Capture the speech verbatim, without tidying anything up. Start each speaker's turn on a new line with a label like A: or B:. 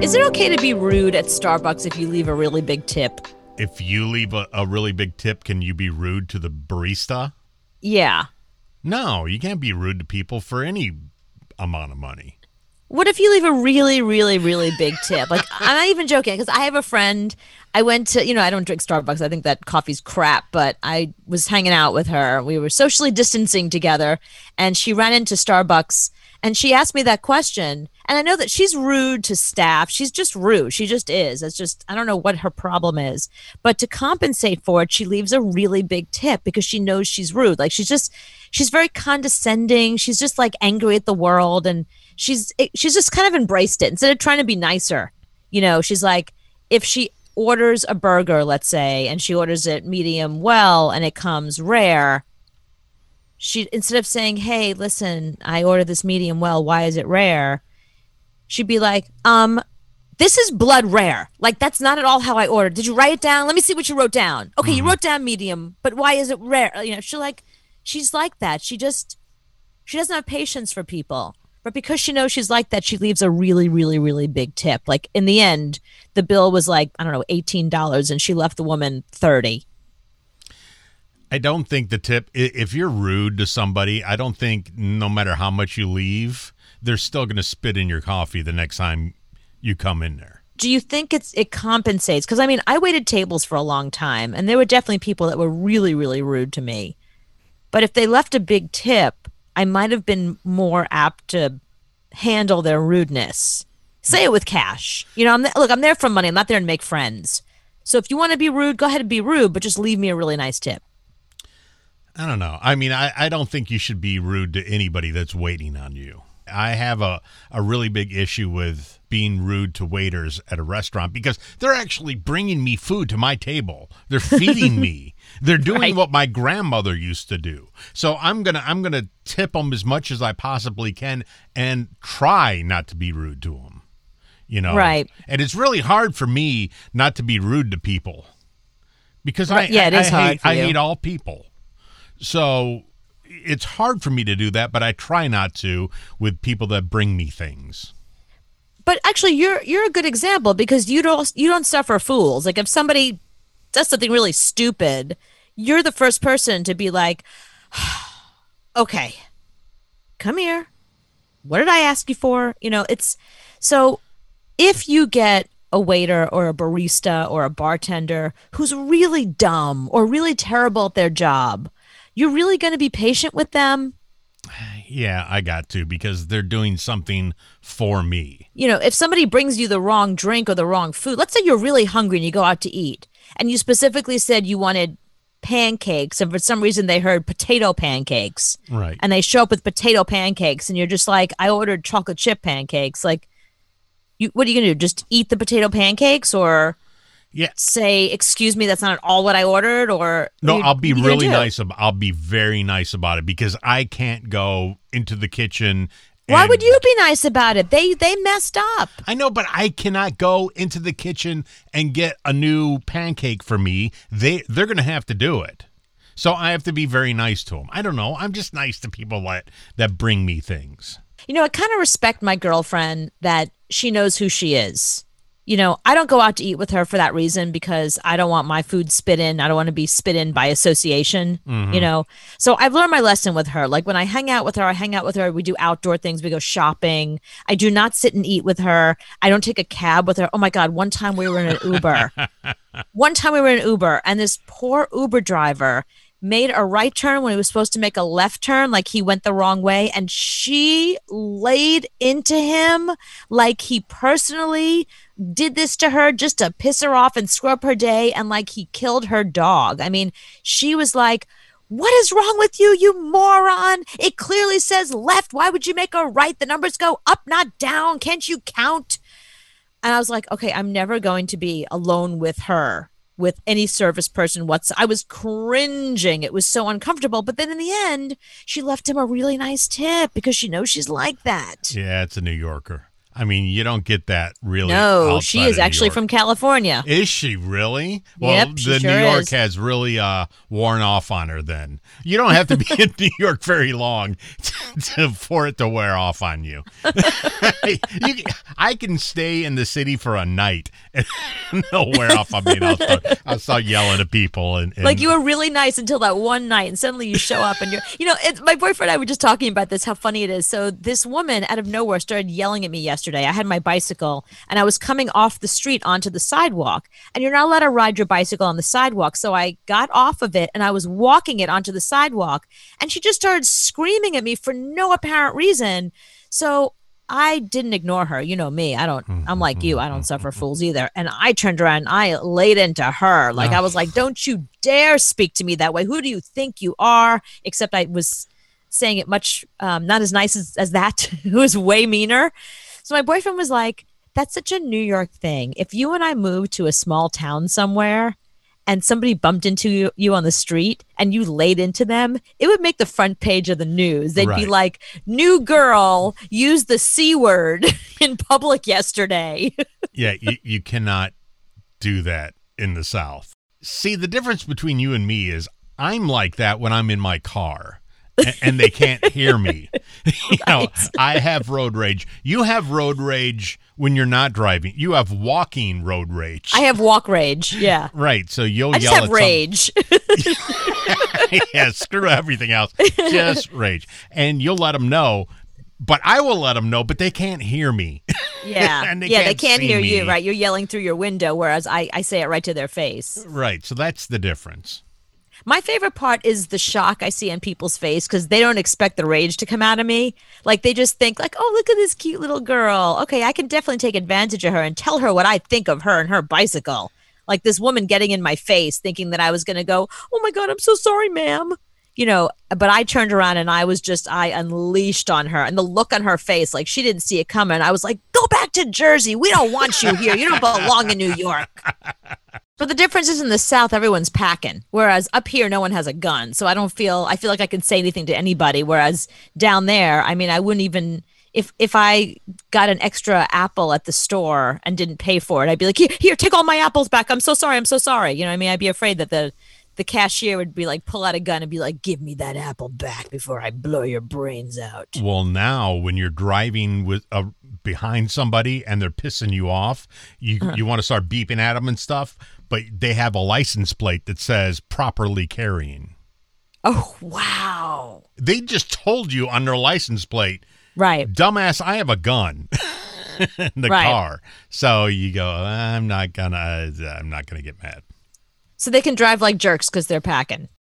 A: Is it okay to be rude at Starbucks if you leave a really big tip?
B: If you leave a, a really big tip, can you be rude to the barista?
A: Yeah.
B: No, you can't be rude to people for any amount of money.
A: What if you leave a really, really, really big tip? Like, I'm not even joking, because I have a friend. I went to, you know, I don't drink Starbucks. I think that coffee's crap, but I was hanging out with her. We were socially distancing together, and she ran into Starbucks, and she asked me that question. And I know that she's rude to staff. She's just rude. She just is. It's just, I don't know what her problem is. But to compensate for it, she leaves a really big tip because she knows she's rude. Like, she's just, she's very condescending. She's just like angry at the world. And she's, she's just kind of embraced it. Instead of trying to be nicer, you know, she's like, if she orders a burger, let's say, and she orders it medium well and it comes rare, she, instead of saying, hey, listen, I ordered this medium well, why is it rare? She'd be like, um, this is blood rare. Like, that's not at all how I ordered. Did you write it down? Let me see what you wrote down. Okay, mm. you wrote down medium, but why is it rare? You know, she like, she's like that. She just, she doesn't have patience for people. But because she knows she's like that, she leaves a really, really, really big tip. Like, in the end, the bill was like, I don't know, eighteen dollars, and she left the woman thirty.
B: I don't think the tip, if you're rude to somebody, I don't think no matter how much you leave, they're still going to spit in your coffee the next time you come in there.
A: Do you think it's it compensates? Because, I mean, I waited tables for a long time, and there were definitely people that were really, really rude to me. But if they left a big tip, I might have been more apt to handle their rudeness. Say it with cash. You know, I'm th- look, I'm there for money. I'm not there to make friends. So if you want to be rude, go ahead and be rude, but just leave me a really nice tip.
B: I don't know. I mean, I, I don't think you should be rude to anybody that's waiting on you. I have a, a really big issue with being rude to waiters at a restaurant because they're actually bringing me food to my table. They're feeding me. They're doing right. what my grandmother used to do. So I'm going to I'm going to tip them as much as I possibly can and try not to be rude to them. You know.
A: Right.
B: And it's really hard for me not to be rude to people. Because right. I
A: yeah, it is
B: I,
A: hard
B: hate
A: for
B: I
A: you.
B: hate all people. So it's hard for me to do that, but I try not to with people that bring me things.
A: But actually, you're you're a good example because you don't you don't suffer fools. Like if somebody does something really stupid, you're the first person to be like, okay, come here. What did I ask you for? You know, it's so if you get a waiter or a barista or a bartender who's really dumb or really terrible at their job, you're really going to be patient with them?
B: Yeah, I got to because they're doing something for me.
A: You know, if somebody brings you the wrong drink or the wrong food, let's say you're really hungry and you go out to eat and you specifically said you wanted pancakes and for some reason they heard potato pancakes.
B: Right.
A: And they show up with potato pancakes and you're just like, I ordered chocolate chip pancakes. Like, you, what are you going to do? Just eat the potato pancakes or...
B: Yeah.
A: Say, excuse me, that's not at all what I ordered, or
B: no,
A: you,
B: I'll be really nice. About, I'll be very nice about it because I can't go into the kitchen. And,
A: why would you be nice about it? They they messed up.
B: I know, but I cannot go into the kitchen and get a new pancake for me. They they're going to have to do it, so I have to be very nice to them. I don't know. I'm just nice to people that that bring me things.
A: You know, I kind of respect my girlfriend that she knows who she is. You know, I don't go out to eat with her for that reason because I don't want my food spit in. I don't want to be spit in by association, mm-hmm. you know. So I've learned my lesson with her. Like when I hang out with her, I hang out with her. We do outdoor things. We go shopping. I do not sit and eat with her. I don't take a cab with her. Oh, my God. One time we were in an Uber. One time we were in an Uber and this poor Uber driver made a right turn when he was supposed to make a left turn, like he went the wrong way. And she laid into him like he personally did this to her just to piss her off and screw up her day and like he killed her dog. I mean, she was like, what is wrong with you, you moron? It clearly says left. Why would you make a right? The numbers go up, not down. Can't you count? And I was like, okay, I'm never going to be alone with her, with any service person whatsoever. I was cringing. It was so uncomfortable. But then in the end, she left him a really nice tip because she knows she's like that.
B: Yeah, it's a New Yorker. I mean, you don't get that really.
A: No, she is actually from California.
B: Is she really? Well,
A: yep, she
B: the
A: sure
B: New York
A: is.
B: has really uh, worn off on her then. You don't have to be in New York very long to, for it to wear off on you. you. I can stay in the city for a night and they'll wear off on me. And I'll start, I'll start yelling at people. And, and
A: like you were really nice until that one night, and suddenly you show up and you're, you know, it's, my boyfriend and I were just talking about this, how funny it is. So this woman out of nowhere started yelling at me yesterday. I had my bicycle and I was coming off the street onto the sidewalk, and you're not allowed to ride your bicycle on the sidewalk. So I got off of it and I was walking it onto the sidewalk, and she just started screaming at me for no apparent reason. So I didn't ignore her. You know me. I don't, I'm like you. I don't suffer fools either. And I turned around and I laid into her. Like, I was like, don't you dare speak to me that way. Who do you think you are? Except I was saying it much, um, not as nice as, as that. It was way meaner. So my boyfriend was like, that's such a New York thing. If you and I moved to a small town somewhere and somebody bumped into you, you on the street and you laid into them, it would make the front page of the news. They'd
B: Right.
A: be like, new girl used the C word in public yesterday.
B: yeah, you, you cannot do that in the South. See, the difference between you and me is I'm like that when I'm in my car and, and they can't hear me. you know, I have road rage. You have road rage when you're not driving. You have walking road rage.
A: I have walk rage. Yeah.
B: Right. So you'll
A: I just
B: yell
A: have
B: at
A: rage.
B: Some... yeah, screw everything else. Just rage. And you'll let them know, but I will let them know, but they can't hear me.
A: Yeah.
B: and they
A: yeah,
B: can't
A: they can't
B: see
A: hear
B: me.
A: you, right? You're yelling through your window, whereas I, I say it right to their face.
B: Right. So that's the difference.
A: My favorite part is the shock I see on people's face because they don't expect the rage to come out of me. Like they just think like, oh, look at this cute little girl. Okay, I can definitely take advantage of her and tell her what I think of her and her bicycle. Like this woman getting in my face thinking that I was going to go, oh my God, I'm so sorry, ma'am. You know, but I turned around and I was just, I unleashed on her, and the look on her face, like she didn't see it coming. I was like, go back to Jersey. We don't want you here. You don't belong in New York. But the difference is in the South, everyone's packing. Whereas up here, no one has a gun. So I don't feel, I feel like I can say anything to anybody. Whereas down there, I mean, I wouldn't even, if if I got an extra apple at the store and didn't pay for it, I'd be like, here, here, take all my apples back. I'm so sorry. I'm so sorry. You know what I mean? I'd be afraid that the, the cashier would be like, pull out a gun and be like, give me that apple back before I blow your brains out.
B: Well, now when you're driving with uh, behind somebody and they're pissing you off, you uh-huh. you want to start beeping at them and stuff, but they have a license plate that says properly carrying.
A: Oh, wow.
B: They just told you on their license plate,
A: right?
B: Dumbass, I have a gun in the
A: right.
B: car. So you go, I'm not gonna, I'm not gonna get mad.
A: So they can drive like jerks because they're packing.